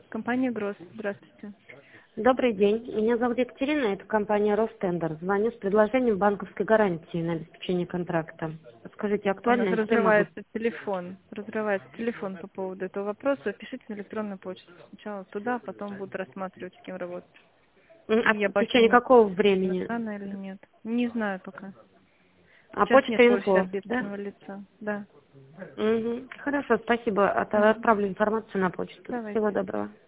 Компания ГРОС. Здравствуйте. Добрый день. Меня зовут Екатерина, это компания Ростендер. Звоню с предложением банковской гарантии на обеспечение контракта. Скажите, У нас актуально, с кем могу? разрывается телефон. Разрывается телефон по поводу этого вопроса. Пишите на электронную почту. Сначала туда, потом буду рассматривать, с кем работать. А Я в боюсь, течение какого времени? рано или нет. Не знаю пока. А Сейчас нет почта больше инфо, да? ответственного лица. Да. Хорошо, спасибо. Мгм. Отправлю информацию на почту. Давайте. Всего доброго.